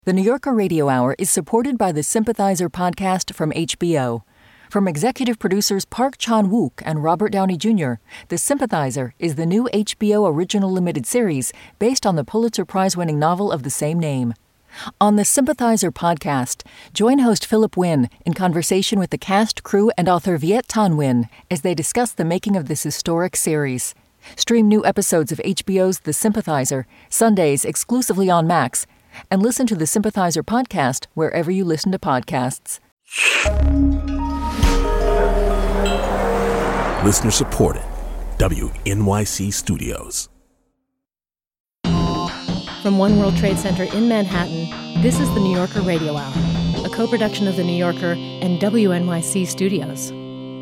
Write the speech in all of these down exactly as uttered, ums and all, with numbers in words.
The New Yorker Radio Hour is supported by the Sympathizer podcast from H B O. From executive producers Park Chan-wook and Robert Downey Junior, The Sympathizer is the new H B O original limited series based on the Pulitzer Prize-winning novel of the same name. On the Sympathizer podcast, join host Philip Wynn in conversation with the cast, crew, and author Viet Thanh Nguyen as they discuss the making of this historic series. Stream new episodes of H B O's The Sympathizer, Sundays exclusively on Max, and listen to the Sympathizer podcast wherever you listen to podcasts. Listener supported. W N Y C Studios. From One World Trade Center in Manhattan, this is the New Yorker Radio Hour, a co-production of The New Yorker and W N Y C Studios.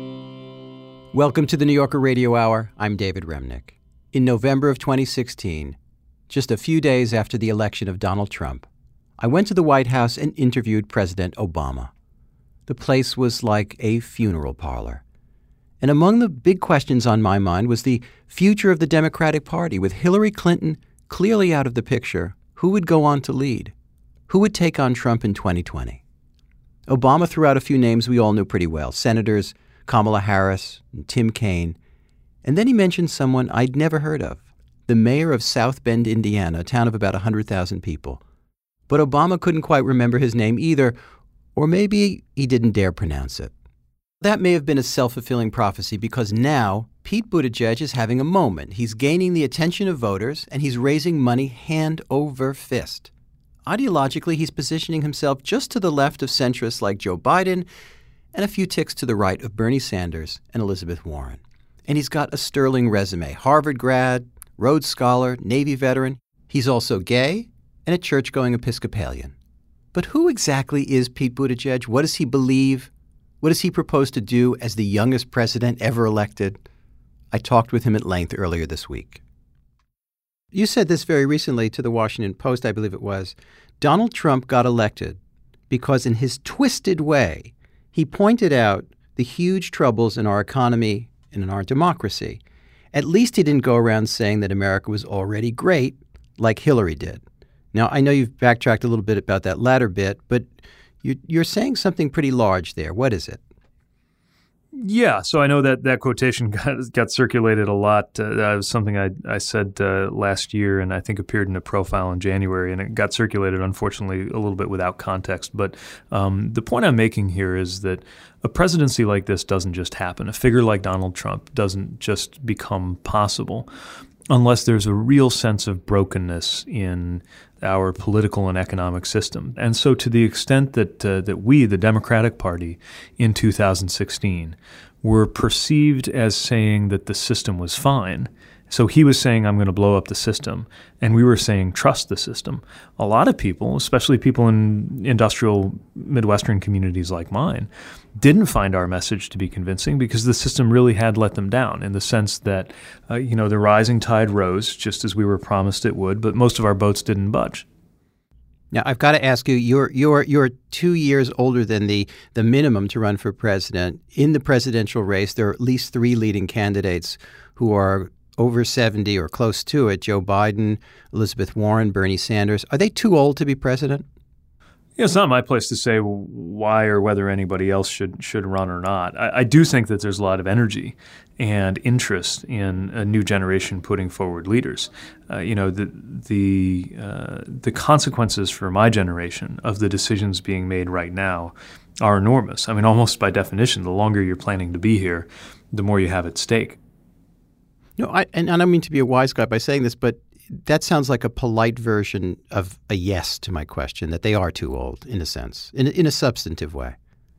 Welcome to the New Yorker Radio Hour. I'm David Remnick. In November of twenty sixteen, just a few days after the election of Donald Trump, I went to the White House and interviewed President Obama. The place was like a funeral parlor. And among the big questions on my mind was the future of the Democratic Party. With Hillary Clinton clearly out of the picture, who would go on to lead? Who would take on Trump in twenty twenty? Obama threw out a few names we all knew pretty well, Senators Kamala Harris and Tim Kaine. And then he mentioned someone I'd never heard of, the mayor of South Bend, Indiana, a town of about one hundred thousand people. But Obama couldn't quite remember his name either, or maybe he didn't dare pronounce it. That may have been a self-fulfilling prophecy because now Pete Buttigieg is having a moment. He's gaining the attention of voters, and he's raising money hand over fist. Ideologically, he's positioning himself just to the left of centrists like Joe Biden and a few ticks to the right of Bernie Sanders and Elizabeth Warren. And he's got a sterling resume. Harvard grad, Rhodes Scholar, Navy veteran. He's also gay and a church-going Episcopalian. But who exactly is Pete Buttigieg? What does he believe? What does he propose to do as the youngest president ever elected? I talked with him at length earlier this week. You said this very recently to the Washington Post, I believe it was. Donald Trump got elected because in his twisted way, he pointed out the huge troubles in our economy and in our democracy. At least he didn't go around saying that America was already great like Hillary did. Now, I know you've backtracked a little bit about that latter bit, but you're, you're saying something pretty large there. What is it? Yeah, so I know that that quotation got, got circulated a lot. Uh, that was something I, I said uh, last year and I think appeared in a profile in January, and it got circulated, unfortunately, a little bit without context. But um, the point I'm making here is that a presidency like this doesn't just happen. A figure like Donald Trump doesn't just become possible unless there's a real sense of brokenness in our political and economic system. And so to the extent that uh, that we, the Democratic Party, in two thousand sixteen, were perceived as saying that the system was fine. So he was saying, I'm going to blow up the system. And we were saying, trust the system. A lot of people, especially people in industrial Midwestern communities like mine, didn't find our message to be convincing because the system really had let them down in the sense that, uh, you know, the rising tide rose just as we were promised it would, but most of our boats didn't budge. Now, I've got to ask you, you're you're you're two years older than the, the minimum to run for president. In the presidential race, there are at least three leading candidates who are over seventy or close to it: Joe Biden, Elizabeth Warren, Bernie Sanders. Are they too old to be president? Yeah, it's not my place to say why or whether anybody else should should run or not. I, I do think that there's a lot of energy and interest in a new generation putting forward leaders. Uh, you know, the the uh, the consequences for my generation of the decisions being made right now are enormous. I mean, almost by definition, the longer you're planning to be here, the more you have at stake. No, I, and I don't mean to be a wise guy by saying this, but that sounds like a polite version of a yes to my question, that they are too old, in a sense, in, in a substantive way.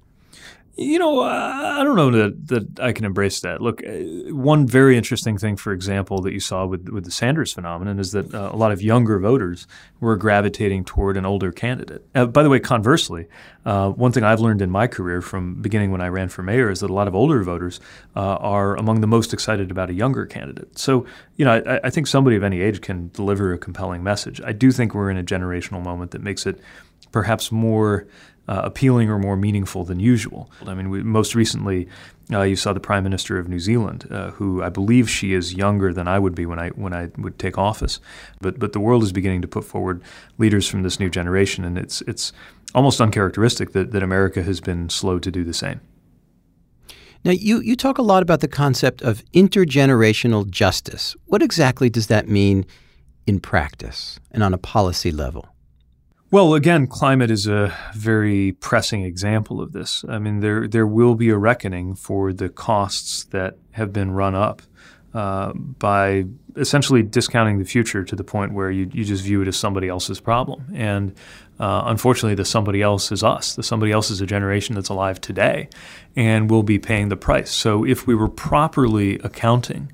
You know, uh, I don't know that, that I can embrace that. Look, uh, one very interesting thing, for example, that you saw with, with the Sanders phenomenon is that uh, a lot of younger voters were gravitating toward an older candidate. Uh, by the way, conversely, uh, one thing I've learned in my career from beginning when I ran for mayor is that a lot of older voters uh, are among the most excited about a younger candidate. So, you know, I, I think somebody of any age can deliver a compelling message. I do think we're in a generational moment that makes it perhaps more uh, appealing or more meaningful than usual. I mean, we, most recently, uh, you saw the Prime Minister of New Zealand, uh, who I believe she is younger than I would be when I when I would take office. But but the world is beginning to put forward leaders from this new generation, and it's it's almost uncharacteristic that, that America has been slow to do the same. Now, you, you talk a lot about the concept of intergenerational justice. What exactly does that mean in practice and on a policy level? Well, again, climate is a very pressing example of this. I mean, there there will be a reckoning for the costs that have been run up uh, by essentially discounting the future to the point where you, you just view it as somebody else's problem. And uh, unfortunately, the somebody else is us. The somebody else is a generation that's alive today and will be paying the price. So if we were properly accounting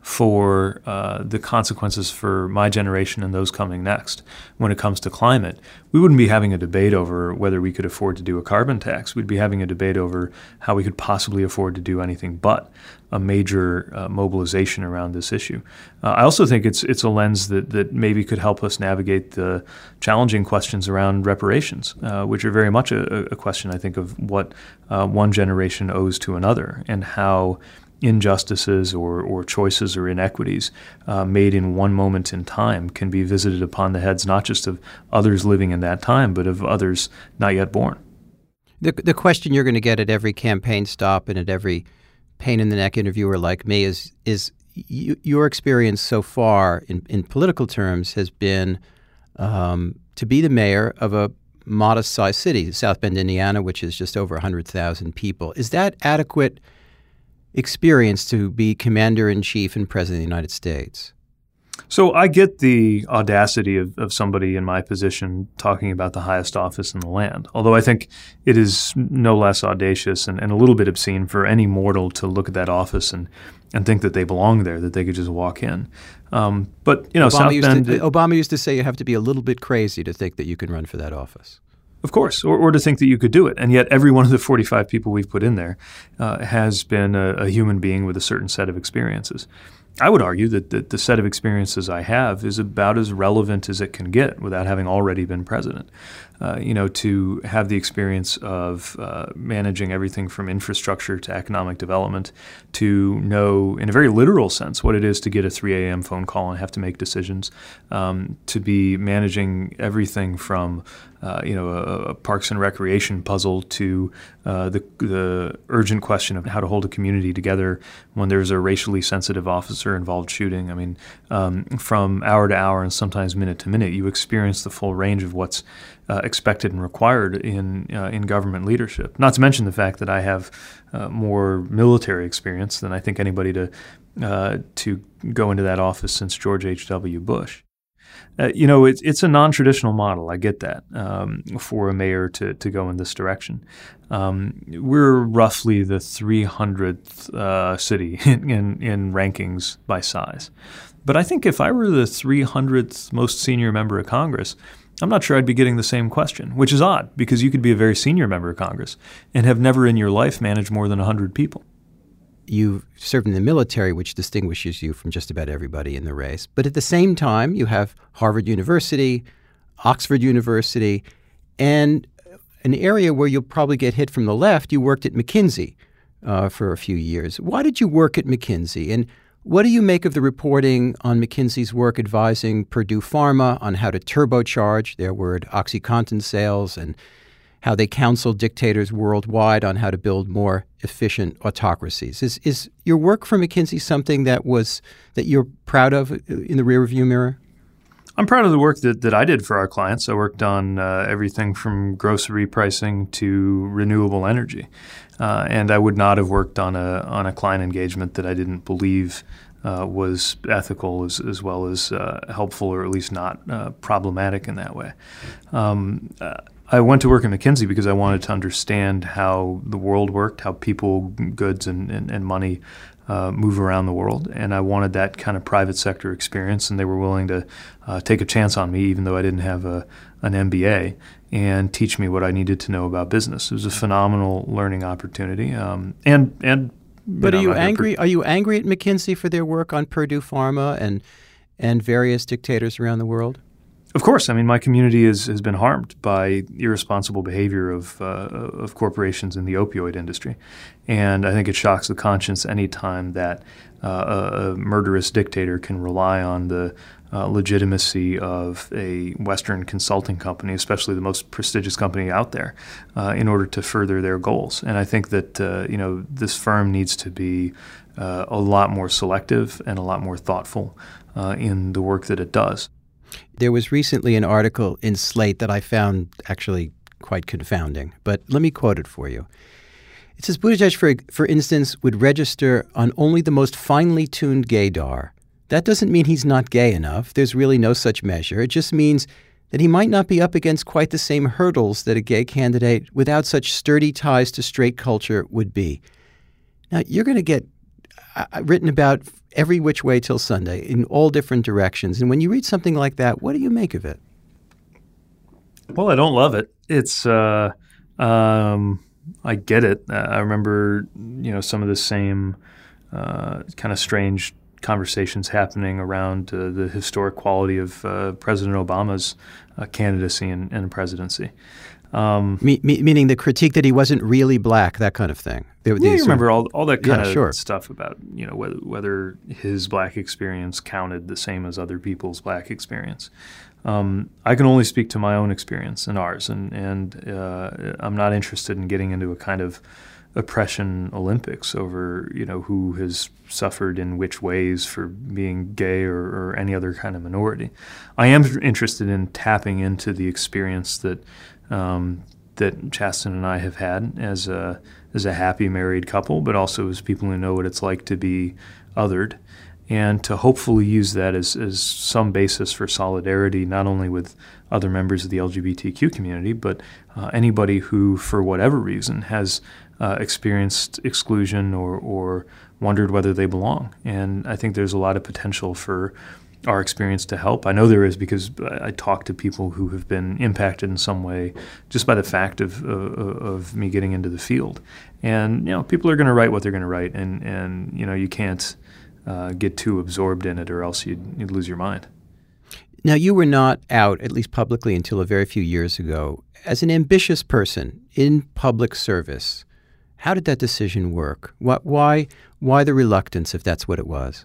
for uh, the consequences for my generation and those coming next when it comes to climate, we wouldn't be having a debate over whether we could afford to do a carbon tax. We'd be having a debate over how we could possibly afford to do anything but a major uh, mobilization around this issue. Uh, I also think it's it's a lens that, that maybe could help us navigate the challenging questions around reparations, uh, which are very much a, a question, I think, of what uh, one generation owes to another and how injustices or, or choices or inequities uh, made in one moment in time can be visited upon the heads not just of others living in that time, but of others not yet born. The, the question you're going to get at every campaign stop and at every pain-in-the-neck interviewer like me is, is you, your experience so far in, in political terms has been um, to be the mayor of a modest-sized city, South Bend, Indiana, which is just over one hundred thousand people. Is that adequate experience to be commander-in-chief and president of the United States? So I get the audacity of, of somebody in my position talking about the highest office in the land, although I think it is no less audacious and, and a little bit obscene for any mortal to look at that office and, and think that they belong there, that they could just walk in. Um, but, you know, Obama South used Bend— to, Obama used to say you have to be a little bit crazy to think that you can run for that office. Of course, or, or to think that you could do it. And yet every one of the forty-five people we've put in there uh, has been a, a human being with a certain set of experiences. I would argue that, that the set of experiences I have is about as relevant as it can get without having already been president. Uh, you know, to have the experience of uh, managing everything from infrastructure to economic development, to know in a very literal sense what it is to get a three a.m. phone call and have to make decisions, um, to be managing everything from Uh, you know, a, a parks and recreation puzzle to uh, the the urgent question of how to hold a community together when there's a racially sensitive officer-involved shooting. I mean, um, from hour to hour and sometimes minute to minute, you experience the full range of what's uh, expected and required in uh, in government leadership. Not to mention the fact that I have uh, more military experience than I think anybody to uh, to go into that office since George H W. Bush. Uh, you know, it's it's a non-traditional model. I get that, um, for a mayor to, to go in this direction. Um, we're roughly the three hundredth uh, city in, in, in rankings by size. But I think if I were the three hundredth most senior member of Congress, I'm not sure I'd be getting the same question, which is odd because you could be a very senior member of Congress and have never in your life managed more than one hundred people. You served in the military, which distinguishes you from just about everybody in the race. But at the same time, you have Harvard University, Oxford University, and an area where you'll probably get hit from the left. You worked at McKinsey uh, for a few years. Why did you work at McKinsey? And what do you make of the reporting on McKinsey's work advising Purdue Pharma on how to turbocharge their word OxyContin sales and how they counsel dictators worldwide on how to build more efficient autocracies? Is is your work for McKinsey something that was that you're proud of in the rearview mirror? I'm proud of the work that, that I did for our clients. I worked on uh, everything from grocery pricing to renewable energy, uh, and I would not have worked on a on a client engagement that I didn't believe uh, was ethical as as well as uh, helpful, or at least not uh, problematic in that way. Um, uh, I went to work at McKinsey because I wanted to understand how the world worked, how people, goods, and, and, and money uh, move around the world. And I wanted that kind of private sector experience, and they were willing to uh, take a chance on me, even though I didn't have a, an M B A, and teach me what I needed to know about business. It was a phenomenal learning opportunity. Um, and and But you are know, you angry? Are you angry at McKinsey for their work on Purdue Pharma and and various dictators around the world? Of course. I mean, my community is, has been harmed by irresponsible behavior of uh, of corporations in the opioid industry. And I think it shocks the conscience any time that uh, a, a murderous dictator can rely on the uh, legitimacy of a Western consulting company, especially the most prestigious company out there, uh, in order to further their goals. And I think that uh, you know this firm needs to be uh, a lot more selective and a lot more thoughtful uh, in the work that it does. There was recently an article in Slate that I found actually quite confounding, but let me quote it for you. It says, Buttigieg, for, for instance, would register on only the most finely tuned gaydar. That doesn't mean he's not gay enough. There's really no such measure. It just means that he might not be up against quite the same hurdles that a gay candidate without such sturdy ties to straight culture would be. Now, you're going to get uh, written about every which way till Sunday in all different directions. And when you read something like that, what do you make of it? Well, I don't love it. It's, uh, um, I get it. Uh, I remember, you know, some of the same uh, kind of strange conversations happening around uh, the historic quality of uh, President Obama's uh, candidacy and, and presidency. Um, me, me, meaning the critique that he wasn't really black, that kind of thing. There, yeah, you remember all all that kind yeah, of sure. stuff about, you know, whether, whether his black experience counted the same as other people's black experience. Um, I can only speak to my own experience and ours, and, and uh, I'm not interested in getting into a kind of oppression Olympics over, you know, who has suffered in which ways for being gay or, or any other kind of minority. I am interested in tapping into the experience that um, that Chasten and I have had as a as a happy married couple, but also as people who know what it's like to be othered, and to hopefully use that as, as some basis for solidarity, not only with other members of the L G B T Q community, but uh, anybody who, for whatever reason, has uh, experienced exclusion or, or wondered whether they belong. And I think there's a lot of potential for our experience to help. I know there is, because I talk to people who have been impacted in some way just by the fact of uh, of me getting into the field. And, you know, people are going to write what they're going to write, and, and you know, you can't uh, get too absorbed in it, or else you'd, you'd lose your mind. Now, you were not out, at least publicly, until a very few years ago. As an ambitious person in public service, how did that decision work? What, why, why the reluctance, if that's what it was?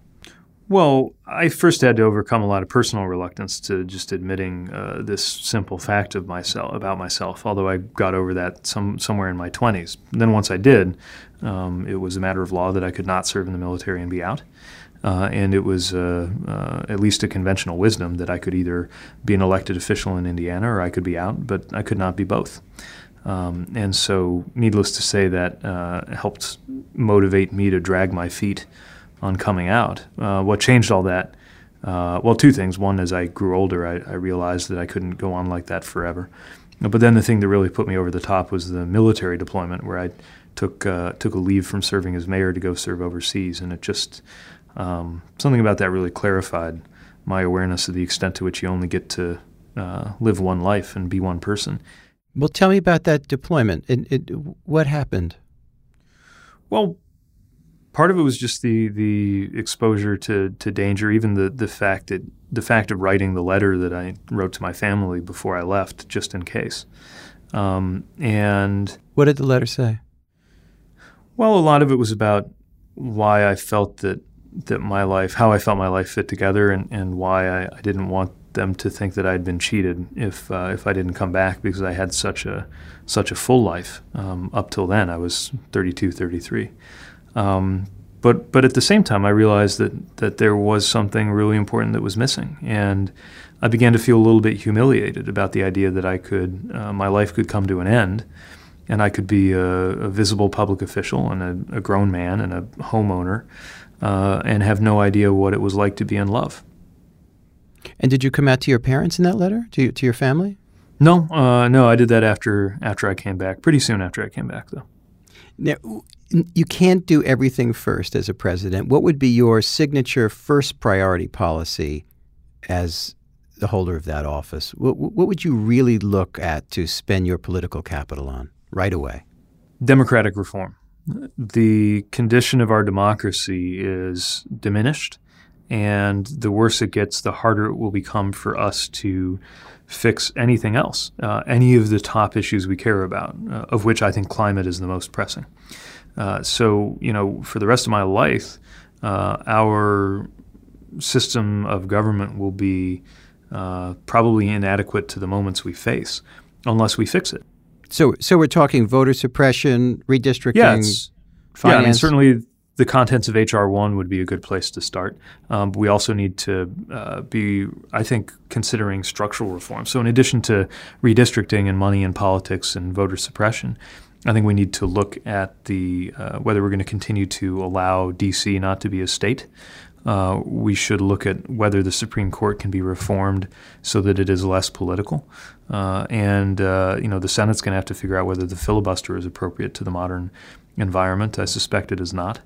Well, I first had to overcome a lot of personal reluctance to just admitting uh, this simple fact of myself about myself, although I got over that some somewhere in my twenties. And then once I did, um, it was a matter of law that I could not serve in the military and be out. Uh, and it was uh, uh, at least a conventional wisdom that I could either be an elected official in Indiana or I could be out, but I could not be both. Um, and so, needless to say, that uh, helped motivate me to drag my feet on coming out. Uh, what changed all that? Uh, well, two things. One, as I grew older, I, I realized that I couldn't go on like that forever. But then the thing that really put me over the top was the military deployment, where I took uh, took a leave from serving as mayor to go serve overseas, and it just um, something about that really clarified my awareness of the extent to which you only get to uh, live one life and be one person. Well, tell me about that deployment. It, it, what happened? Well, part of it was just the the exposure to, to danger, even the, the fact that the fact of writing the letter that I wrote to my family before I left, just in case. Um, and what did the letter say? Well, a lot of it was about why I felt that that my life, how I felt my life fit together, and, and why I, I didn't want them to think that I'd been cheated if uh, if I didn't come back, because I had such a such a full life um, up till then. I was thirty-two, thirty-three. Um, but but at the same time, I realized that that there was something really important that was missing, and I began to feel a little bit humiliated about the idea that I could, uh, my life could come to an end, and I could be a, a visible public official and a, a grown man and a homeowner, uh, and have no idea what it was like to be in love. And did you come out to your parents in that letter, to to your family? No, uh, no, I did that after after I came back. Pretty soon after I came back, though. Now, you can't do everything first as a president. What would be your signature first priority policy as the holder of that office? What, what would you really look at to spend your political capital on right away? Democratic reform. The condition of our democracy is diminished, And the worse it gets, the harder it will become for us to fix anything else, uh, any of the top issues we care about, uh, of which I think climate is the most pressing. Uh, so, you know, for the rest of my life, uh, our system of government will be uh, probably inadequate to the moments we face unless we fix it. So, so we're talking voter suppression, redistricting, yeah, it's, finance. Yeah, I mean, certainly the contents of H R one would be a good place to start. Um, but we also need to uh, be, I think, considering structural reform. So in addition to redistricting and money in politics and voter suppression, I think we need to look at the uh, whether we're going to continue to allow D C not to be a state. Uh, we should look at whether the Supreme Court can be reformed so that it is less political. Uh, and, uh, you know, the Senate's going to have to figure out whether the filibuster is appropriate to the modern environment. I suspect it is not.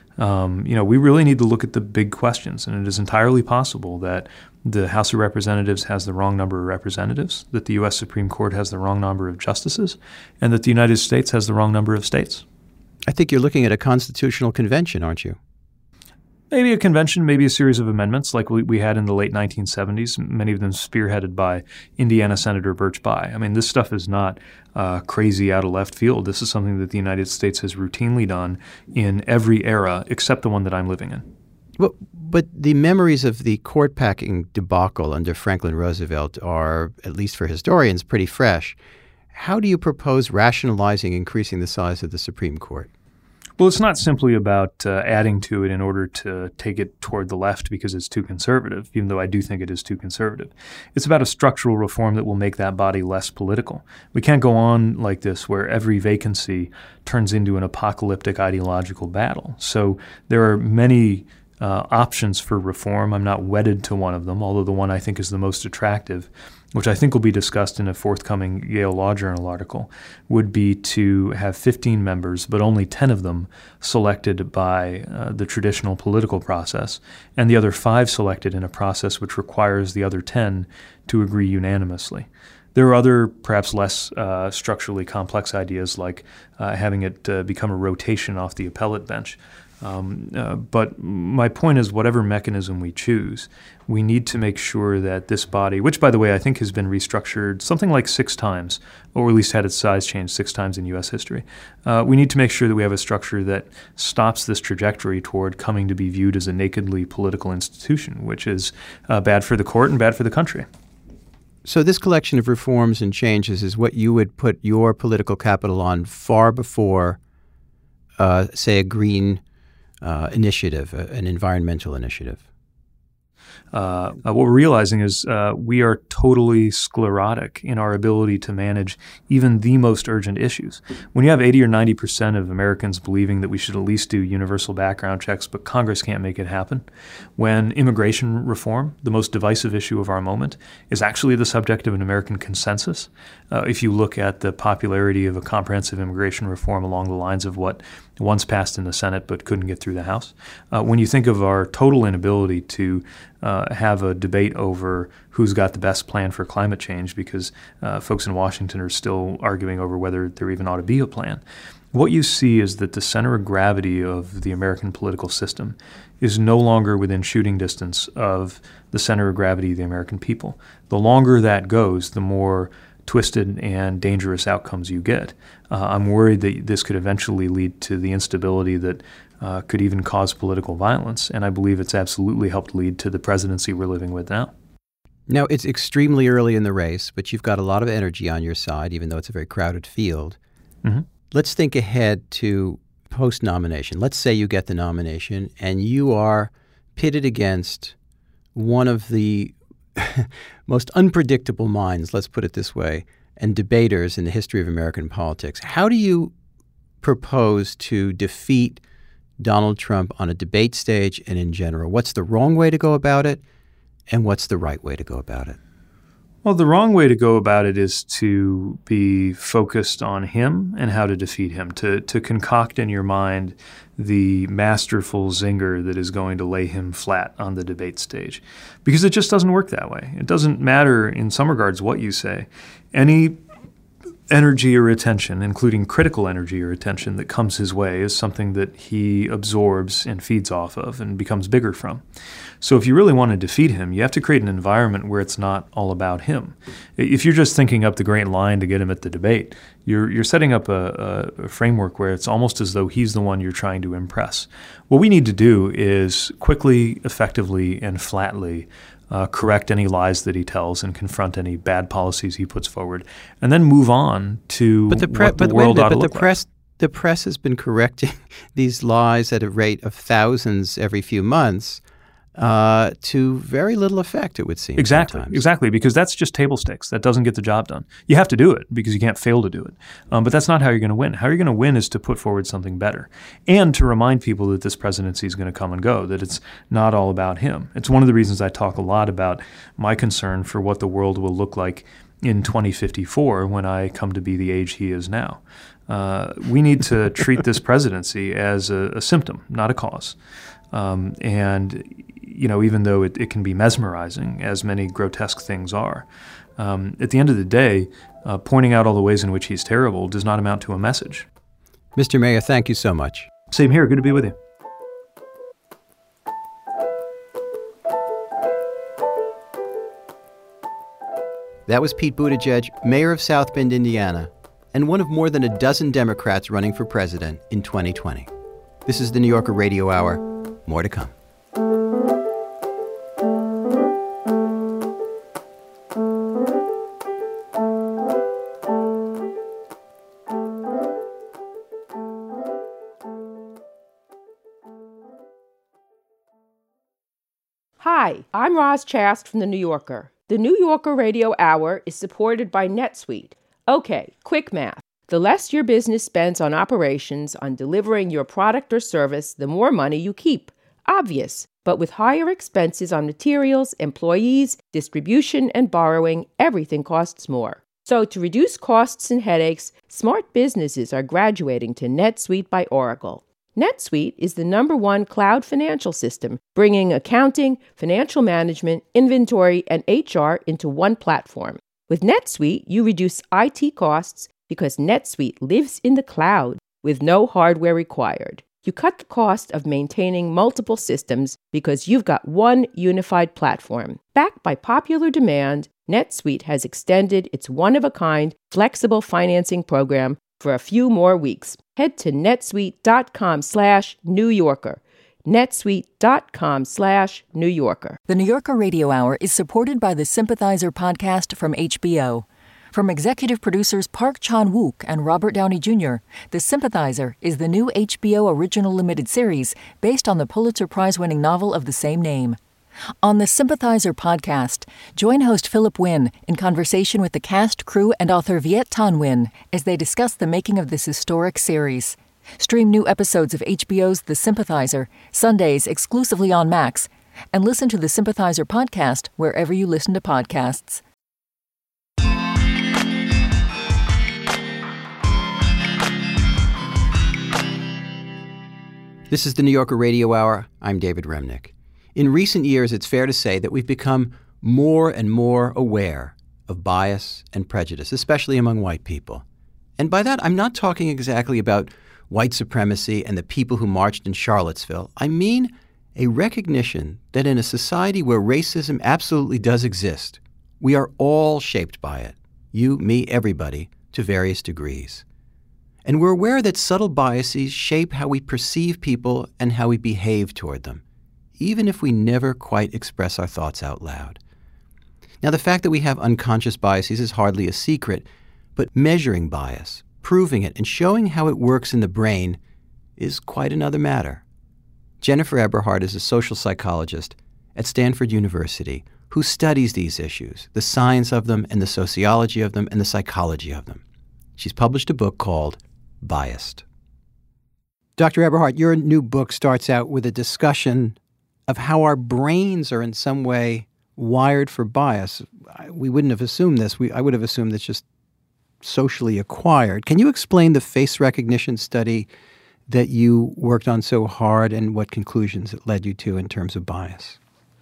Um, you know, we really need to look at the big questions, and it is entirely possible that the House of Representatives has the wrong number of representatives, that the U S Supreme Court has the wrong number of justices, and that the United States has the wrong number of states. I think you're looking at a constitutional convention, aren't you? Maybe a convention, maybe a series of amendments like we, we had in the late nineteen seventies, many of them spearheaded by Indiana Senator Birch Bayh. I mean, this stuff is not uh, crazy out of left field. This is something that the United States has routinely done in every era except the one that I'm living in. Well, but the memories of the court-packing debacle under Franklin Roosevelt are, at least for historians, pretty fresh. How do you propose rationalizing increasing the size of the Supreme Court? Well, it's not simply about uh, adding to it in order to take it toward the left because it's too conservative, even though I do think it is too conservative. It's about a structural reform that will make that body less political. We can't go on like this where every vacancy turns into an apocalyptic ideological battle. So there are many uh, options for reform. I'm not wedded to one of them, although the one I think is the most attractive, which I think will be discussed in a forthcoming Yale Law Journal article, would be to have fifteen members, but only ten of them selected by uh, the traditional political process, and the other five selected in a process which requires the other ten to agree unanimously. There are other, perhaps less uh, structurally complex ideas, like uh, having it uh, become a rotation off the appellate bench. Um, uh, but my point is, whatever mechanism we choose, we need to make sure that this body, which, by the way, I think has been restructured something like six times, or at least had its size changed six times in U S history, uh, we need to make sure that we have a structure that stops this trajectory toward coming to be viewed as a nakedly political institution, which is uh, bad for the court and bad for the country. So this collection of reforms and changes is what you would put your political capital on far before, uh, say, a green Uh, initiative, uh, an environmental initiative? Uh, uh, what we're realizing is uh, we are totally sclerotic in our ability to manage even the most urgent issues. When you have eighty or ninety percent of Americans believing that we should at least do universal background checks, but Congress can't make it happen, when immigration reform, the most divisive issue of our moment, is actually the subject of an American consensus, uh, if you look at the popularity of a comprehensive immigration reform along the lines of what once passed in the Senate but couldn't get through the House, uh, when you think of our total inability to uh, have a debate over who's got the best plan for climate change because uh, folks in Washington are still arguing over whether there even ought to be a plan, what you see is that the center of gravity of the American political system is no longer within shooting distance of the center of gravity of the American people. The longer that goes, the more twisted and dangerous outcomes you get. Uh, I'm worried that this could eventually lead to the instability that uh, could even cause political violence, and I believe it's absolutely helped lead to the presidency we're living with now. Now, it's extremely early in the race, but you've got a lot of energy on your side, even though it's a very crowded field. Mm-hmm. Let's think ahead to post-nomination. Let's say you get the nomination and you are pitted against one of the most unpredictable minds, let's put it this way, and debaters in the history of American politics. How do you propose to defeat Donald Trump on a debate stage and in general? What's the wrong way to go about it, and what's the right way to go about it? Well, the wrong way to go about it is to be focused on him and how to defeat him, to to concoct in your mind the masterful zinger that is going to lay him flat on the debate stage. Because it just doesn't work that way. It doesn't matter in some regards what you say. Any energy or attention, including critical energy or attention that comes his way, is something that he absorbs and feeds off of and becomes bigger from. So if you really want to defeat him, you have to create an environment where it's not all about him. If you're just thinking up the great line to get him at the debate, you're you're setting up a, a, a framework where it's almost as though he's the one you're trying to impress. What we need to do is quickly, effectively, and flatly Uh, correct any lies that he tells and confront any bad policies he puts forward, and then move on to but the pre- what the but world wait a minute, ought to but look the press, like. The press has been correcting these lies at a rate of thousands every few months uh, to very little effect, it would seem. Exactly, sometimes. exactly, because that's just table stakes. That doesn't get the job done. You have to do it because you can't fail to do it. Um, but that's not how you're going to win. How you're going to win is to put forward something better and to remind people that this presidency is going to come and go, that it's not all about him. It's one of the reasons I talk a lot about my concern for what the world will look like in twenty fifty-four when I come to be the age he is now. Uh, we need to treat this presidency as a, a symptom, not a cause. Um, and, you know, even though it, it can be mesmerizing, as many grotesque things are, um, at the end of the day, uh, pointing out all the ways in which he's terrible does not amount to a message. Mister Mayor, thank you so much. Same here. Good to be with you. That was Pete Buttigieg, mayor of South Bend, Indiana, and one of more than a dozen Democrats running for president in twenty twenty. This is the New Yorker Radio Hour. More to come. Hi, I'm Roz Chast from The New Yorker. The New Yorker Radio Hour is supported by NetSuite. Okay, quick math. The less your business spends on operations, on delivering your product or service, the more money you keep. Obvious. But with higher expenses on materials, employees, distribution, and borrowing, everything costs more. So to reduce costs and headaches, smart businesses are graduating to NetSuite by Oracle. NetSuite is the number one cloud financial system, bringing accounting, financial management, inventory, and H R into one platform. With NetSuite, you reduce I T costs because NetSuite lives in the cloud with no hardware required. You cut the cost of maintaining multiple systems because you've got one unified platform. Backed by popular demand, NetSuite has extended its one-of-a-kind flexible financing program for a few more weeks. Head to netsuite.com slash New Yorker. netsuite.com slash New Yorker. The New Yorker Radio Hour is supported by the Sympathizer podcast from H B O. From executive producers Park Chan-wook and Robert Downey Junior, The Sympathizer is the new H B O original limited series based on the Pulitzer Prize-winning novel of the same name. On the Sympathizer podcast, join host Philip Wynn in conversation with the cast, crew, and author Viet Thanh Nguyen as they discuss the making of this historic series. Stream new episodes of H B O's The Sympathizer, Sundays exclusively on Max, and listen to the Sympathizer podcast wherever you listen to podcasts. This is the New Yorker Radio Hour. I'm David Remnick. In recent years, it's fair to say that we've become more and more aware of bias and prejudice, especially among white people. And by that, I'm not talking exactly about white supremacy and the people who marched in Charlottesville. I mean a recognition that in a society where racism absolutely does exist, we are all shaped by it. You, me, everybody, to various degrees. And we're aware that subtle biases shape how we perceive people and how we behave toward them, even if we never quite express our thoughts out loud. Now, the fact that we have unconscious biases is hardly a secret, but measuring bias, proving it, and showing how it works in the brain is quite another matter. Jennifer Eberhardt is a social psychologist at Stanford University who studies these issues, the science of them and the sociology of them and the psychology of them. She's published a book called Biased. Doctor Eberhardt, your new book starts out with a discussion of how our brains are in some way wired for bias. We wouldn't have assumed this. We, I would have assumed it's just socially acquired. Can you explain the face recognition study that you worked on so hard and what conclusions it led you to in terms of bias?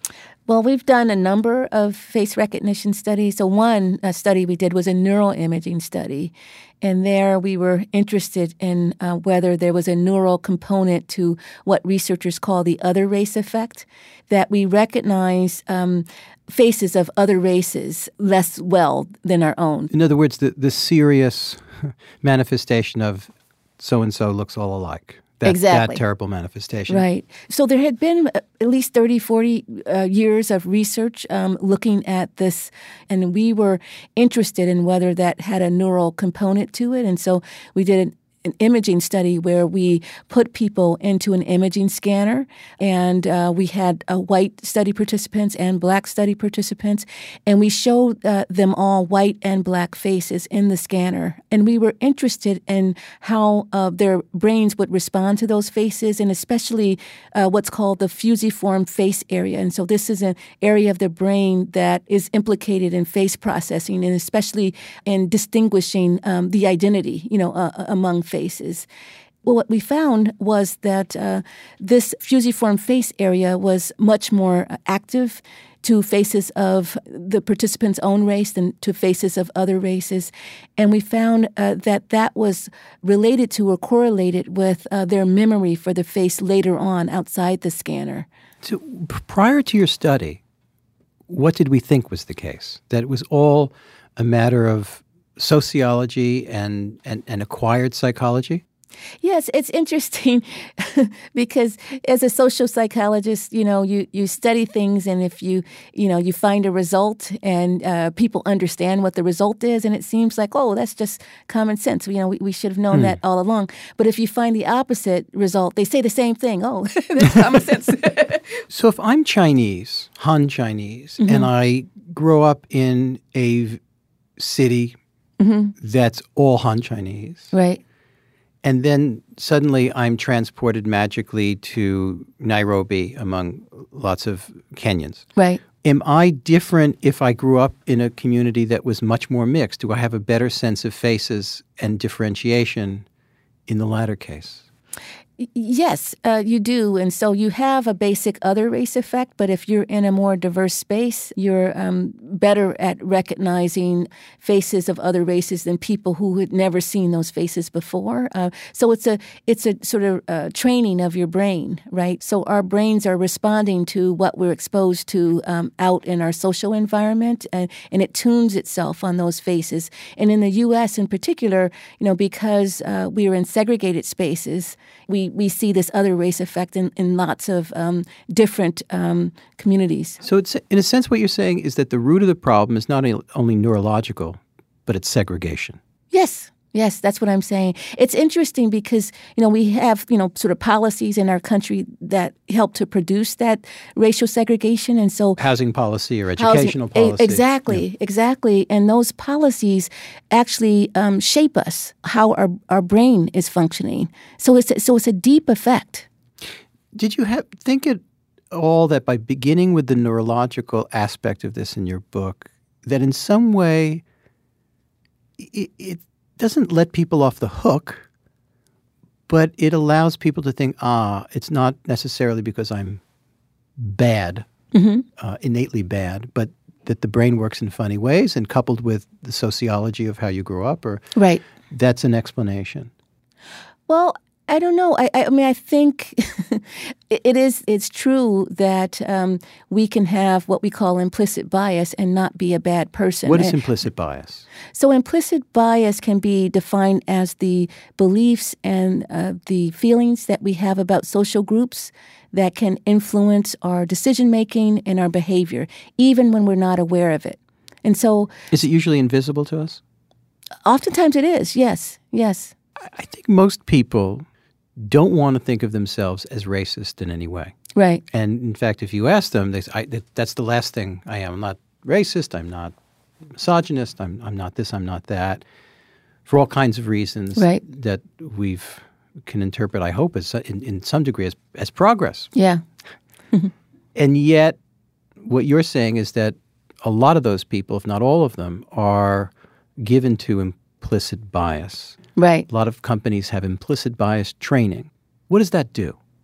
Well, we've done a number of face recognition studies. So one uh, study we did was a neural imaging study. And there we were interested in uh, whether there was a neural component to what researchers call the other race effect, that we recognize um, faces of other races less well than our own. In other words, the, the serious manifestation of so-and-so looks all alike. That, exactly. That terrible manifestation. Right. So there had been at least thirty, forty uh, years of research um, looking at this, and we were interested in whether that had a neural component to it. And so we did an an imaging study where we put people into an imaging scanner, and uh, we had uh, white study participants and black study participants, and we showed uh, them all white and black faces in the scanner. And we were interested in how uh, their brains would respond to those faces, and especially uh, what's called the fusiform face area. And so this is an area of the brain that is implicated in face processing, and especially in distinguishing um, the identity, you know, uh, among faces. Well, what we found was that uh, this fusiform face area was much more active to faces of the participants' own race than to faces of other races. And we found uh, that that was related to or correlated with uh, their memory for the face later on outside the scanner. So p- prior to your study, what did we think was the case? That it was all a matter of sociology and, and, and acquired psychology? Yes, it's interesting because as a social psychologist, you know, you, you study things, and if you, you know, you find a result and uh, people understand what the result is, and it seems like, oh, that's just common sense. You know, we, we should have known hmm. that all along. But if you find the opposite result, they say the same thing. Oh, that's common sense. So if I'm Chinese, Han Chinese, mm-hmm. and I grow up in a city mm-hmm. that's all Han Chinese. Right. And then suddenly I'm transported magically to Nairobi among lots of Kenyans. Right. Am I different if I grew up in a community that was much more mixed? Do I have a better sense of faces and differentiation in the latter case? Yes, uh, you do. And so you have a basic other race effect, but if you're in a more diverse space, you're um, better at recognizing faces of other races than people who had never seen those faces before. Uh, so it's a it's a sort of uh, training of your brain, right? So our brains are responding to what we're exposed to um, out in our social environment, and, and it tunes itself on those faces. And in the U S in particular, you know, because uh, we are in segregated spaces, we we see this other race effect in, in lots of um, different um, communities. So it's, in a sense, what you're saying is that the root of the problem is not only neurological, but it's segregation. Yes. Yes, that's what I'm saying. It's interesting because, you know, we have, you know, sort of policies in our country that help to produce that racial segregation. And so housing policy or educational housing, policy. Exactly, yeah. exactly. And those policies actually um, shape us, how our, our brain is functioning. So it's, so it's a deep effect. Did you have, think at all that by beginning with the neurological aspect of this in your book, that in some way it, it doesn't let people off the hook, but it allows people to think, ah, it's not necessarily because I'm bad, mm-hmm. uh, innately bad, but that the brain works in funny ways, and coupled with the sociology of how you grew up, or right. that's an explanation. Well, I don't know. I, I mean, I think it is. It's true that um, we can have what we call implicit bias and not be a bad person. What is implicit bias? So implicit bias can be defined as the beliefs and uh, the feelings that we have about social groups that can influence our decision-making and our behavior, even when we're not aware of it. And so... Is it usually invisible to us? Oftentimes it is, yes, yes. I think most people don't want to think of themselves as racist in any way. Right. And in fact, if you ask them, they say, I, that, that's the last thing I am. I'm not racist. I'm not misogynist. I'm, I'm not this. I'm not that. For all kinds of reasons right. that we've can interpret, I hope, as in, in some degree as, as progress. Yeah. And yet, what you're saying is that a lot of those people, if not all of them, are given to implicit bias. Right. A lot of companies have implicit bias training. What does that do?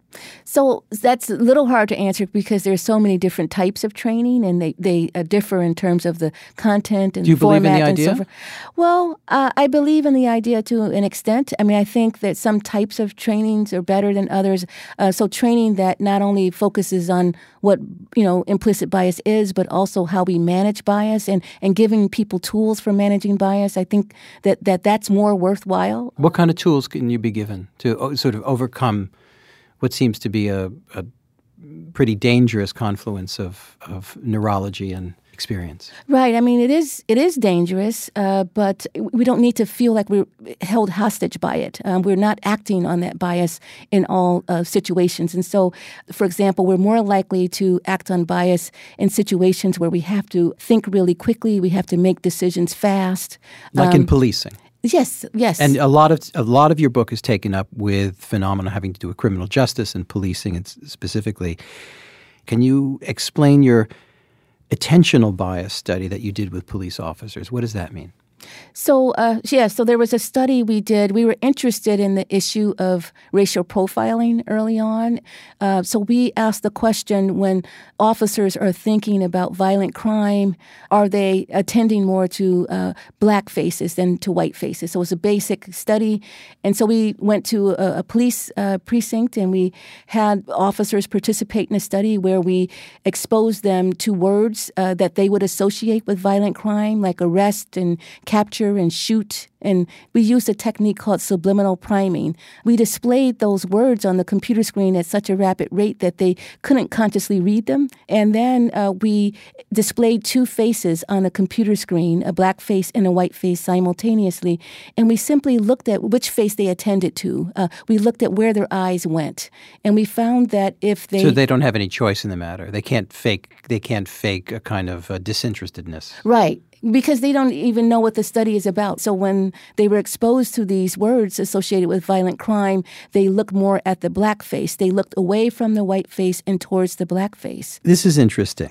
So that's a little hard to answer because there's so many different types of training, and they, they uh, differ in terms of the content and Do you believe in format the and idea? so forth. Well, uh, I believe in the idea to an extent. I mean, I think that some types of trainings are better than others. Uh, so training that not only focuses on what, you know, implicit bias is, but also how we manage bias and, and giving people tools for managing bias, I think that, that that's more worthwhile. What kind of tools can you be given to o- sort of overcome what seems to be a, a pretty dangerous confluence of, of neurology and experience? Right. I mean, it is it is dangerous, uh, but we don't need to feel like we're held hostage by it. Um, we're not acting on that bias in all uh, situations. And so, for example, we're more likely to act on bias in situations where we have to think really quickly, we have to make decisions fast. Like um, in policing. Yes, yes. And a lot of a lot of your book is taken up with phenomena having to do with criminal justice and policing, and specifically. Can you explain your attentional bias study that you did with police officers? What does that mean? So, uh, yeah, so there was a study we did. We were interested in the issue of racial profiling early on. Uh, so we asked the question, when officers are thinking about violent crime, are they attending more to uh, black faces than to white faces? So it was a basic study. And so we went to a, a police uh, precinct, and we had officers participate in a study where we exposed them to words uh, that they would associate with violent crime, like arrest and capture and shoot. And we used a technique called subliminal priming. We displayed those words on the computer screen at such a rapid rate that they couldn't consciously read them. And then uh, we displayed two faces on a computer screen, a black face and a white face simultaneously. And we simply looked at which face they attended to. Uh, we looked at where their eyes went. And we found that if they... So they don't have any choice in the matter. They can't fake, they can't fake a kind of uh, disinterestedness. Right. Because they don't even know what the study is about. So when they were exposed to these words associated with violent crime, they looked more at the black face. They looked away from the white face and towards the black face. This is interesting.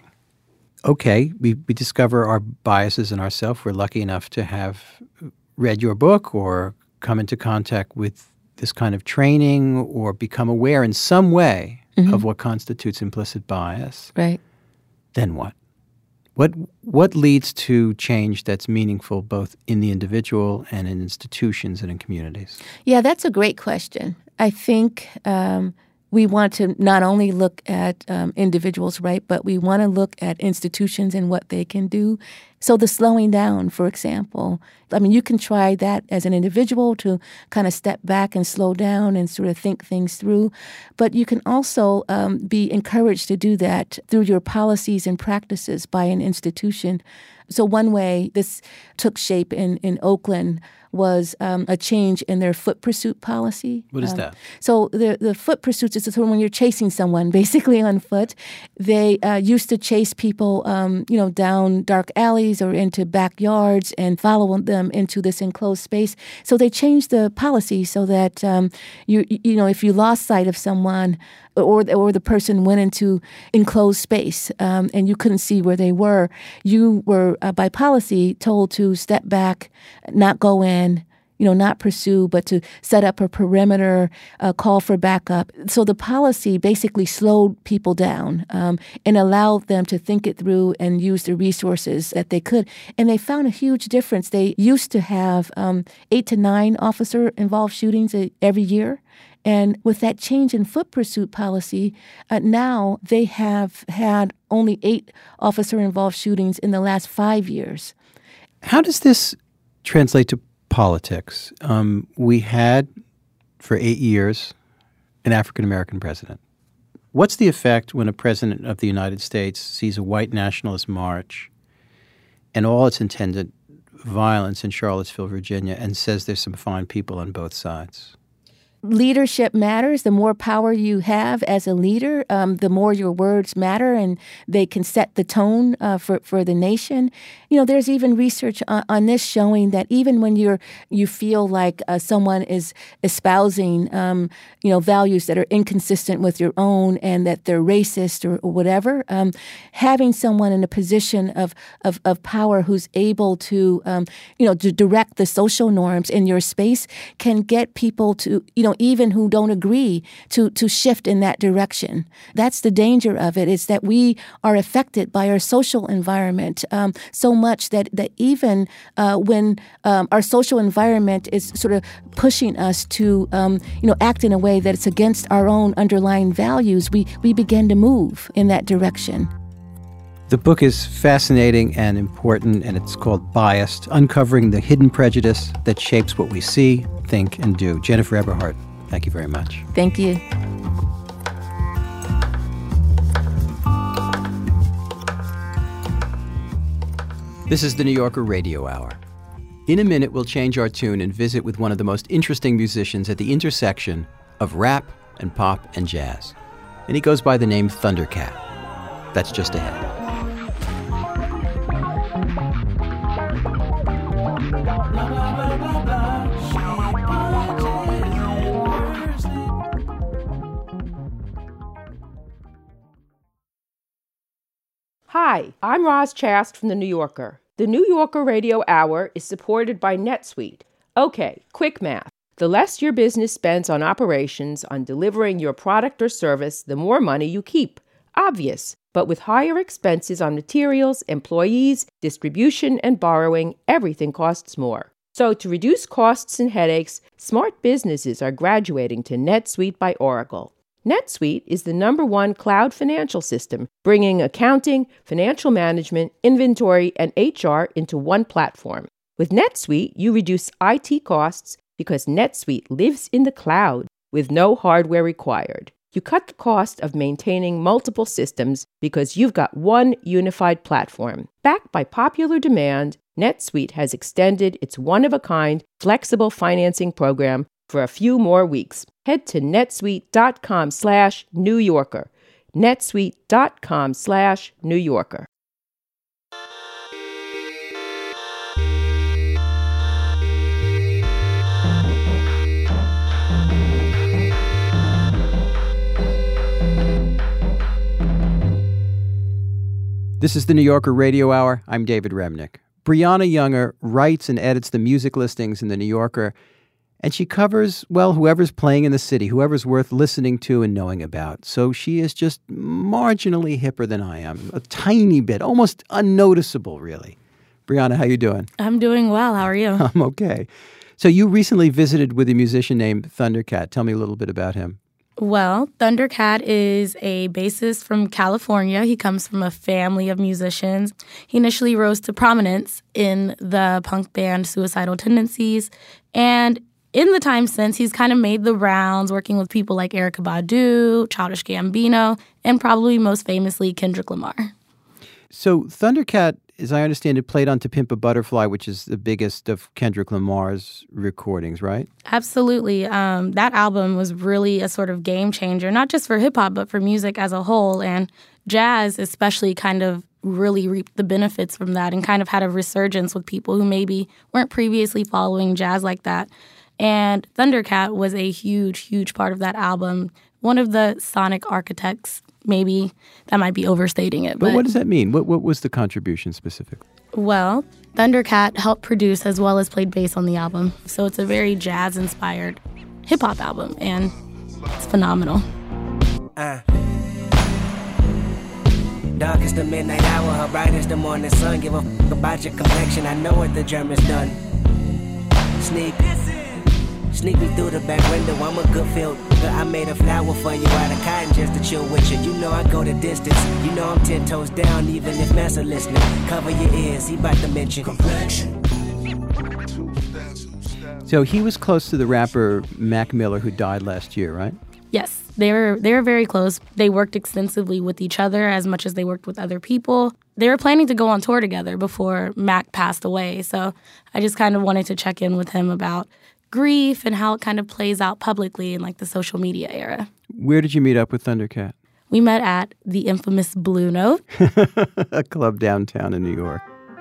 Okay, we, we discover our biases in ourselves. We're lucky enough to have read your book or come into contact with this kind of training or become aware in some way mm-hmm. of what constitutes implicit bias. Right. Then what? What what leads to change that's meaningful both in the individual and in institutions and in communities? Yeah, that's a great question. I think um, we want to not only look at um, individuals, right, but we want to look at institutions and what they can do. So the slowing down, for example, I mean, you can try that as an individual to kind of step back and slow down and sort of think things through. But you can also um, be encouraged to do that through your policies and practices by an institution. So one way this took shape in, in Oakland was um, a change in their foot pursuit policy. What is um, that? So the the foot pursuits is sort of when you're chasing someone, basically on foot. They uh, used to chase people, um, you know, down dark alleys or into backyards and follow them into this enclosed space. So they changed the policy so that um, you you know if you lost sight of someone, or or the person went into enclosed space um, and you couldn't see where they were, you were, uh, by policy, told to step back, not go in, you know, not pursue, but to set up a perimeter, uh, call for backup. So the policy basically slowed people down um, and allowed them to think it through and use the resources that they could. And they found a huge difference. They used to have um, eight to nine officer-involved shootings every year. And with that change in foot pursuit policy, uh, now they have had only eight officer-involved shootings in the last five years. How does this translate to politics? Um, we had, for eight years, an African-American president. What's the effect when a president of the United States sees a white nationalist march and all its intended violence in Charlottesville, Virginia, and says there's some fine people on both sides? Leadership matters. The more power you have as a leader, um, the more your words matter, and they can set the tone uh, for for the nation. You know, there's even research on, on this showing that even when you're you feel like uh, someone is espousing, um, you know, values that are inconsistent with your own, and that they're racist or, or whatever, um, having someone in a position of of, of power who's able to, um, you know, to direct the social norms in your space can get people to, you know, even who don't agree, to, to shift in that direction. That's the danger of it, is that we are affected by our social environment um, so much that, that even uh, when um, our social environment is sort of pushing us to, um, you know, act in a way that it's against our own underlying values, we, we begin to move in that direction. The book is fascinating and important, and it's called Biased, Uncovering the Hidden Prejudice That Shapes What We See, Think, and Do. Jennifer Eberhardt, thank you very much. Thank you. This is the New Yorker Radio Hour. In a minute, we'll change our tune and visit with one of the most interesting musicians at the intersection of rap and pop and jazz. And he goes by the name Thundercat. That's just ahead. Hi, I'm Roz Chast from The New Yorker. The New Yorker Radio Hour is supported by NetSuite. Okay, quick math. The less your business spends on operations, on delivering your product or service, the more money you keep. Obvious. But with higher expenses on materials, employees, distribution, and borrowing, everything costs more. So to reduce costs and headaches, smart businesses are graduating to NetSuite by Oracle. NetSuite is the number one cloud financial system, bringing accounting, financial management, inventory, and H R into one platform. With NetSuite, you reduce I T costs because NetSuite lives in the cloud with no hardware required. You cut the cost of maintaining multiple systems because you've got one unified platform. Backed by popular demand, NetSuite has extended its one-of-a-kind flexible financing program for a few more weeks. Head to netsuite.com slash New Yorker. netsuite.com slash New Yorker. This is the New Yorker Radio Hour. I'm David Remnick. Brianna Younger writes and edits the music listings in the New Yorker, and she covers, well, whoever's playing in the city, whoever's worth listening to and knowing about. So she is just marginally hipper than I am, a tiny bit, almost unnoticeable, really. Brianna, how you doing? I'm doing well. How are you? I'm okay. So you recently visited with a musician named Thundercat. Tell me a little bit about him. Well, Thundercat is a bassist from California. He comes from a family of musicians. He initially rose to prominence in the punk band Suicidal Tendencies, and in the time since, he's kind of made the rounds working with people like Erykah Badu, Childish Gambino, and probably most famously Kendrick Lamar. So Thundercat, as I understand it, played on To Pimp a Butterfly, which is the biggest of Kendrick Lamar's recordings, right? Absolutely. Um, that album was really a sort of game changer, not just for hip-hop, but for music as a whole. And jazz especially kind of really reaped the benefits from that and kind of had a resurgence with people who maybe weren't previously following jazz like that. And Thundercat was a huge, huge part of that album. One of the sonic architects, maybe that might be overstating it. But, but what does that mean? What what was the contribution specifically? Well, Thundercat helped produce as well as played bass on the album. So it's a very jazz-inspired hip-hop album, and it's phenomenal. Uh. Dark is the midnight hour, her bright is the morning sun. Give a f*** about your complexion, I know what the German's done. Sneak Sneak me through the back window, I'm a good field. I made a flower for you out of cotton just to chill with you. You know I go the distance, you know I'm ten toes down even if Massa listening. Cover your ears, he bout to mention complexion. So he was close to the rapper Mac Miller, who died last year, right? Yes, they were they were very close. They worked extensively with each other as much as they worked with other people. They were planning to go on tour together before Mac passed away, so I just kind of wanted to check in with him about grief and how it kind of plays out publicly in like the social media era. Where did you meet up with Thundercat? We met at the infamous Blue Note, a club downtown in New York.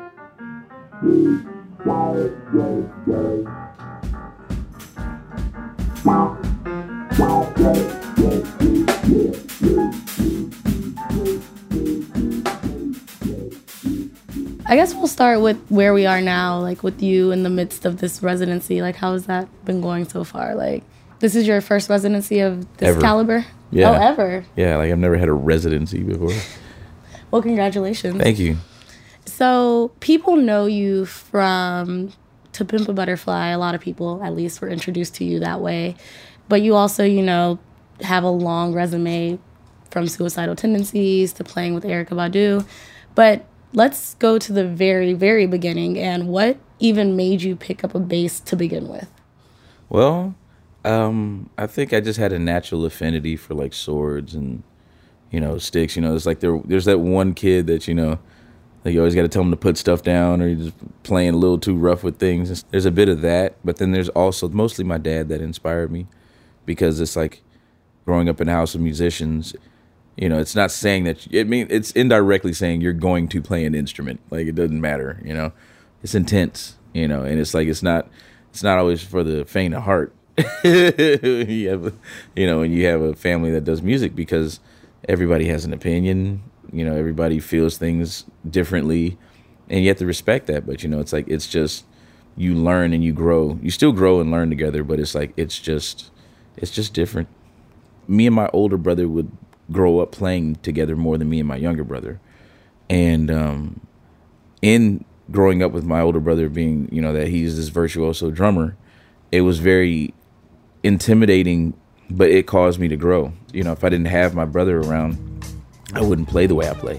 I guess we'll start with where we are now, like with you in the midst of this residency. Like, how has that been going so far? Like, This is your first residency of this ever. caliber? Yeah. Oh, ever? Yeah, like I've never had a residency before. Well, congratulations. Thank you. So people know you from To Pimp a Butterfly. A lot of people, at least, were introduced to you that way. But you also, you know, have a long resume from Suicidal Tendencies to playing with Erykah Badu. But let's go to the very, very beginning. And what even made you pick up a bass to begin with? Well, um, I think I just had a natural affinity for like swords and, you know, sticks. You know, it's like there, there's that one kid that, you know, like you always got to tell him to put stuff down, or you're just playing a little too rough with things. There's a bit of that. But then there's also mostly my dad that inspired me, because it's like growing up in a house of musicians. You know, it's not saying that, it mean it's indirectly saying you're going to play an instrument. Like, it doesn't matter, you know. It's intense, you know, and it's like, it's not, it's not always for the faint of heart. you have, you know, and you have a family that does music, because everybody has an opinion, you know, everybody feels things differently, and you have to respect that. But, you know, it's like, it's just, you learn and you grow. You still grow and learn together, but it's like, it's just, it's just different. Me and my older brother would grow up playing together more than me and my younger brother. And um, in growing up with my older brother being, you know, that he's this virtuoso drummer, it was very intimidating, but it caused me to grow. You know, if I didn't have my brother around, I wouldn't play the way I play.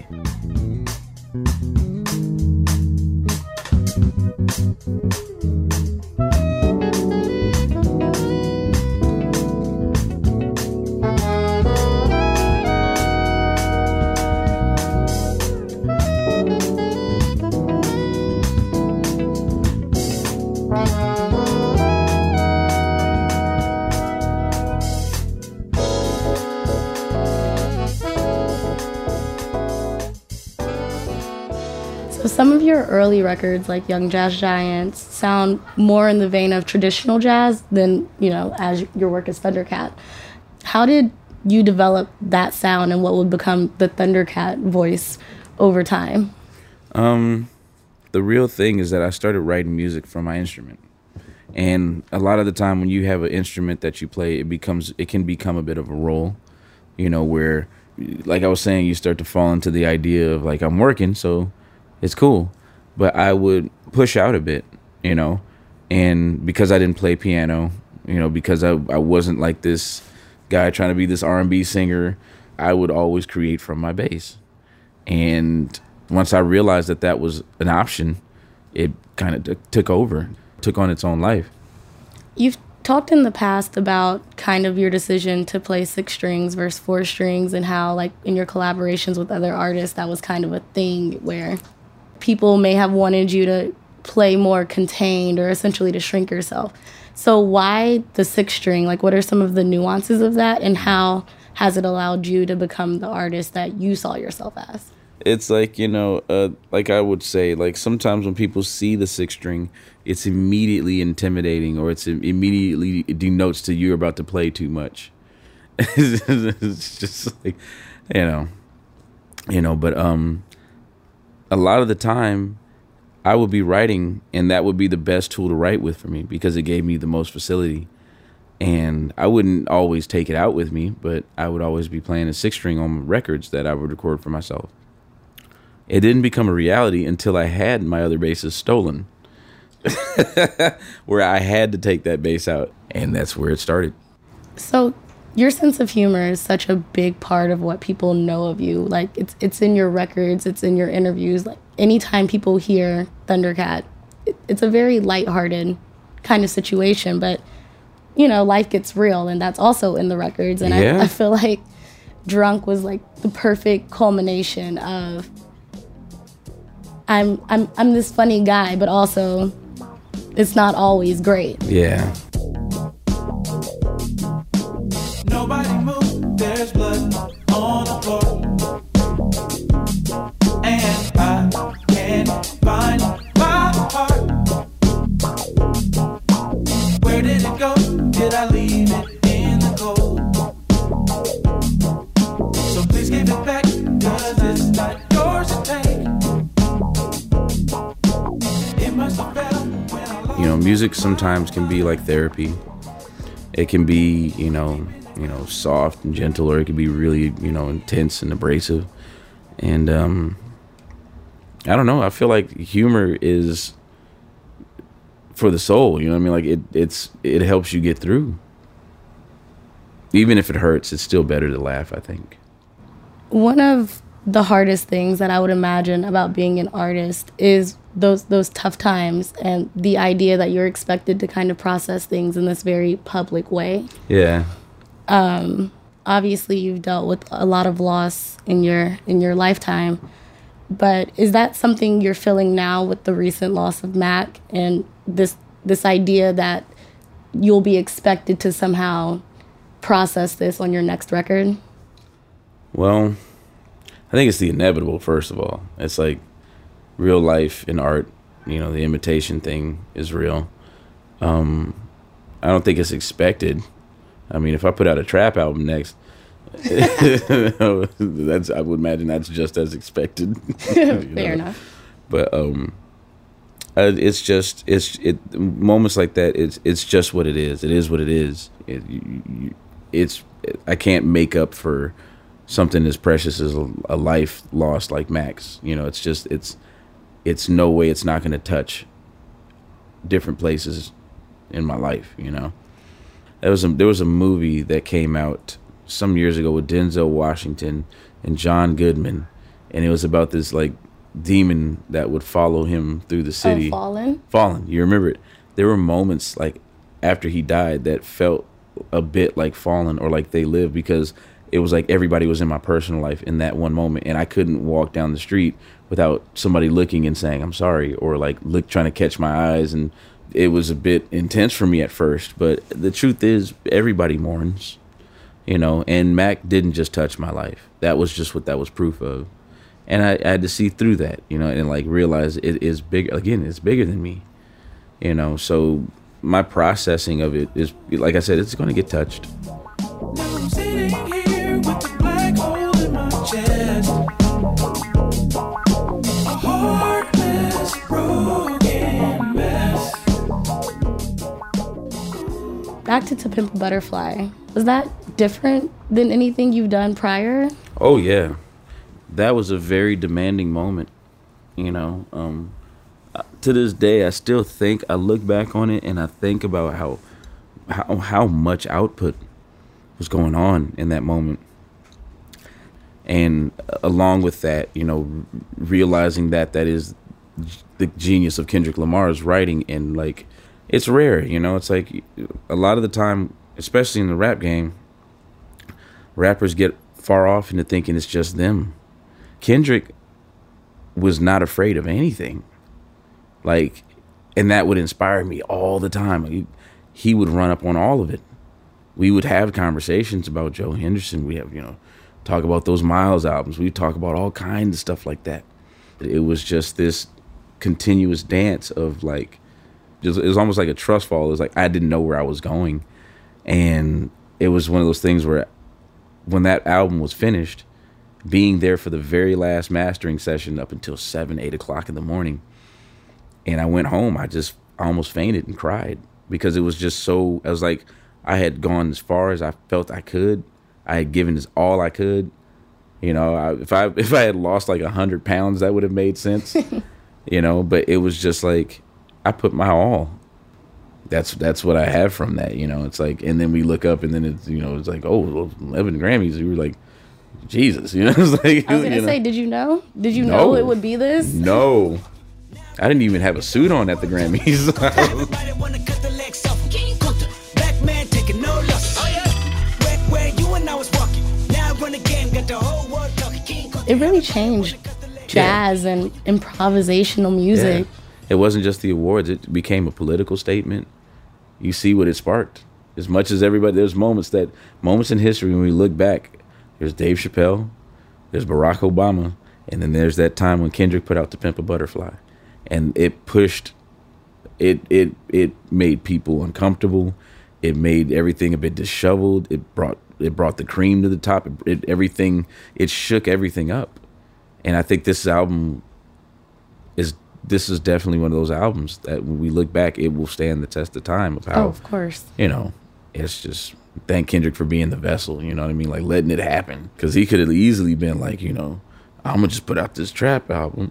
Some of your early records, like Young Jazz Giants, sound more in the vein of traditional jazz than, you know, as your work as Thundercat. How did you develop that sound and what would become the Thundercat voice over time? Um, the real thing is that I started writing music from my instrument. And a lot of the time when you have an instrument that you play, it becomes, it can become a bit of a role, you know, where, like I was saying, you start to fall into the idea of like, I'm working, so it's cool. But I would push out a bit, you know, and because I didn't play piano, you know, because I, I wasn't like this guy trying to be this R and B singer, I would always create from my bass. And once I realized that that was an option, it kind of t- took over, took on its own life. You've talked in the past about kind of your decision to play six strings versus four strings, and how, like, in your collaborations with other artists, that was kind of a thing where people may have wanted you to play more contained or essentially to shrink yourself. So why the six string? Like, what are some of the nuances of that, and how has it allowed you to become the artist that you saw yourself as? It's like, you know, uh, like I would say, like sometimes when people see the six string, it's immediately intimidating, or it's immediately it denotes to you're about to play too much. It's just like, you know, you know, but um, a lot of the time I would be writing, and that would be the best tool to write with for me, because it gave me the most facility. And I wouldn't always take it out with me, but I would always be playing a six string on records that I would record for myself. It didn't become a reality until I had my other basses stolen, where I had to take that bass out, and that's where it started. So your sense of humor is such a big part of what people know of you. Like, it's it's in your records, it's in your interviews. Like, anytime people hear Thundercat, it, it's a very lighthearted kind of situation, but, you know, life gets real, and that's also in the records. And yeah. I, I feel like Drunk was like the perfect culmination of I'm I'm I'm this funny guy, but also it's not always great. Yeah. Nobody move, there's blood on the floor, and I can't find my heart. Where did it go? Did I leave it in the cold? So please give it back, 'cause it's not yours to take. It must have felt when I lost. You know, music sometimes can be like therapy. It can be, you know, you know, soft and gentle, or it can be really, you know, intense and abrasive. And um, I don't know. I feel like humor is for the soul. You know what I mean? Like it, it's it helps you get through. Even if it hurts, it's still better to laugh, I think. One of the hardest things that I would imagine about being an artist is those those tough times and the idea that you're expected to kind of process things in this very public way. Yeah. Um, obviously, you've dealt with a lot of loss in your in your lifetime, but is that something you're feeling now with the recent loss of Mac and this this idea that you'll be expected to somehow process this on your next record? Well, I think it's the inevitable, first of all. It's like real life in art, you know, the imitation thing is real. Um, I don't think it's expected. I mean, if I put out a trap album next, that's I would imagine that's just as expected. Fair know? enough. But um, it's just it's it moments like that. It's it's just what it is. It is what it is. It, you, you, it's I can't make up for something as precious as a, a life lost like Mac's. You know, it's just it's it's no way it's not going to touch different places in my life. You know, there was a, there was a movie that came out some years ago with Denzel Washington and John Goodman, and it was about this like demon that would follow him through the city. Oh, Fallen? Fallen. You remember it? There were moments like after he died that felt a bit like Fallen or like They Live, because it was like everybody was in my personal life in that one moment, and I couldn't walk down the street without somebody looking and saying I'm sorry, or like look trying to catch my eyes. And it was a bit intense for me at first, but the truth is everybody mourns, you know, and Mac didn't just touch my life. That was just what that was proof of. And I, I had to see through that, you know, and like realize it is bigger. Again, it's bigger than me, you know. So my processing of it is, like I said, it's going to get touched. Now I'm sitting here with the black hole in my chest. A heartless, broken mess. Back to To Pimp a Butterfly. Was that different than anything you've done prior? Oh, yeah. That was a very demanding moment, you know. Um, to this day, I still think, I look back on it and I think about how, how, how much output was going on in that moment. And along with that, you know, realizing that that is the genius of Kendrick Lamar's writing, and like, it's rare, you know. It's like a lot of the time, especially in the rap game, rappers get far off into thinking it's just them. Kendrick was not afraid of anything. Like, and that would inspire me all the time. He, he would run up on all of it. We would have conversations about Joe Henderson. We have, you know, talk about those Miles albums. We talk about all kinds of stuff like that. It was just this continuous dance of like, it was almost like a trust fall. It was like I didn't know where I was going. And it was one of those things where when that album was finished, being there for the very last mastering session up until seven, eight o'clock in the morning, and I went home, I just I almost fainted and cried, because it was just so, I was like, I had gone as far as I felt I could. I had given as all I could. You know, I, if I if I had lost like a hundred pounds, that would have made sense. You know, but it was just like, I put my all. That's that's what I have from that, you know. It's like, and then we look up, and then it's, you know, it's like, oh, well, eleven Grammys. We were like, Jesus, you know. It's like, I was gonna you know. say, did you know? Did you No. know it would be this? No, I didn't even have a suit on at the Grammys. Everybody wanna cut the legs off. Black man taking no losses. Where, where you and I was walking. Now I run the game, got the whole world talking. It really changed jazz and improvisational music. Yeah. It wasn't just the awards; it became a political statement. You see what it sparked. As much as everybody, there's moments that moments in history when we look back. There's Dave Chappelle, there's Barack Obama, and then there's that time when Kendrick put out To Pimp a Butterfly, and it pushed, it it it made people uncomfortable. It made everything a bit disheveled. It brought it brought the cream to the top. It, it everything it shook everything up, and I think this album is this is definitely one of those albums that when we look back, it will stand the test of time of how, Oh, of course. you know, it's just thank Kendrick for being the vessel, you know what I mean? Like letting it happen. Because he could have easily been like, you know, I'm going to just put out this trap album.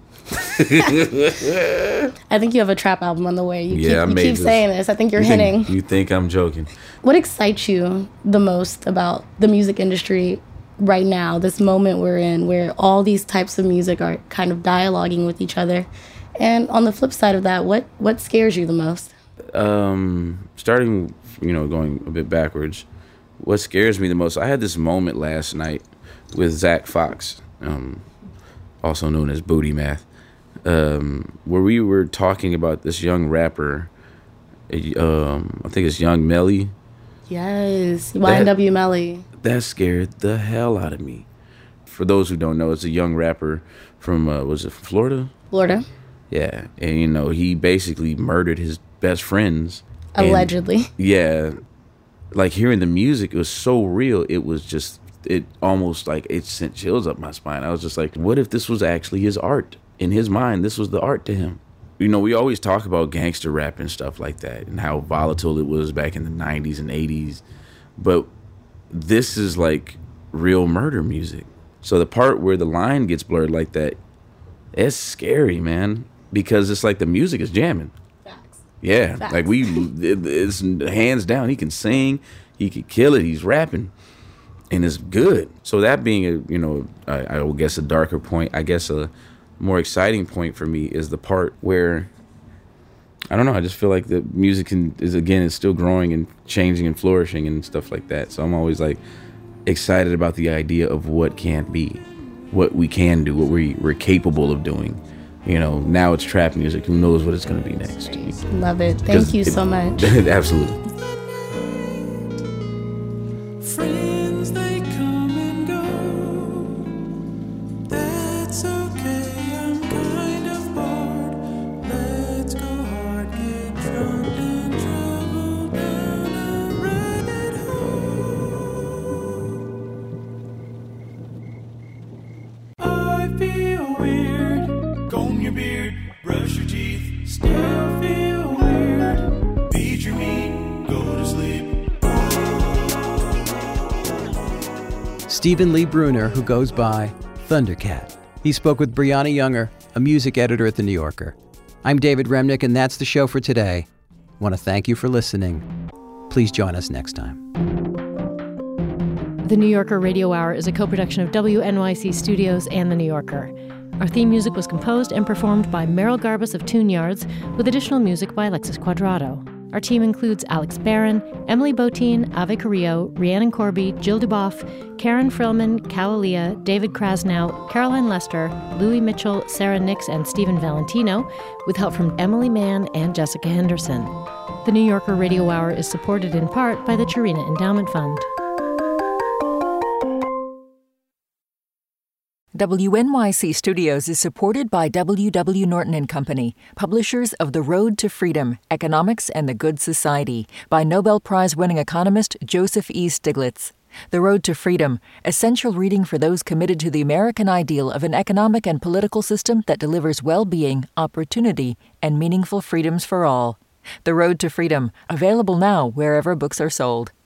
I think you have a trap album on the way. You yeah, keep, you keep this. saying this. I think you're you hinting. Think, you think I'm joking. What excites you the most about the music industry right now, this moment we're in, where all these types of music are kind of dialoguing with each other? And on the flip side of that, what, what scares you the most? Um, starting, you know, going a bit backwards, what scares me the most, I had this moment last night with Zach Fox, um, also known as Booty Math, um, where we were talking about this young rapper, um, I think it's Young Melly. Yes, Y N W Melly. That scared the hell out of me. For those who don't know, it's a young rapper from, uh, was it Florida? Florida. Yeah, and you know, he basically murdered his best friends. Allegedly. And, yeah, like hearing the music, it was so real, it was just, it almost like, it sent chills up my spine. I was just like, what if this was actually his art? In his mind, this was the art to him. You know, we always talk about gangster rap and stuff like that and how volatile it was back in the nineties and eighties. But this is like real murder music. So the part where the line gets blurred like that, it's scary, man, because it's like the music is jamming. Facts. Yeah, Facts. like we, it, it's hands down. He can sing, he can kill it. He's rapping, and it's good. So that being a, you know, I, I will guess a darker point. I guess a more exciting point for me is the part where, I don't know, I just feel like the music can, is again, is still growing and changing and flourishing and stuff like that. So I'm always like excited about the idea of what can be, what we can do, what we, we're capable of doing. You know, now it's trap music. Who knows what it's going to be next? Love it. Thank you it, so much. Absolutely. Friends, they come and go. That's okay, I'm kind of bored. Let's go hard, get drunk and travel down a rabbit hole. I feel weird. Comb your beard, brush your teeth, still feel weird. Beat your meat, go to sleep. Stephen Lee Bruner, who goes by Thundercat. He spoke with Brianna Younger, a music editor at The New Yorker. I'm David Remnick, and that's the show for today. I want to thank you for listening. Please join us next time. The New Yorker Radio Hour is a co-production of W N Y C Studios and The New Yorker. Our theme music was composed and performed by Merrill Garbus of Tune Yards, with additional music by Alexis Quadrado. Our team includes Alex Barron, Emily Botine, Ave Carrillo, Rhiannon Corby, Jill Duboff, Karen Frillman, Calalia, David Krasnow, Caroline Lester, Louis Mitchell, Sarah Nix, and Stephen Valentino, with help from Emily Mann and Jessica Henderson. The New Yorker Radio Hour is supported in part by the Chirina Endowment Fund. W N Y C Studios is supported by W W. Norton and Company, publishers of The Road to Freedom, Economics and the Good Society, by Nobel Prize-winning economist Joseph E. Stiglitz. The Road to Freedom, essential reading for those committed to the American ideal of an economic and political system that delivers well-being, opportunity, and meaningful freedoms for all. The Road to Freedom, available now wherever books are sold.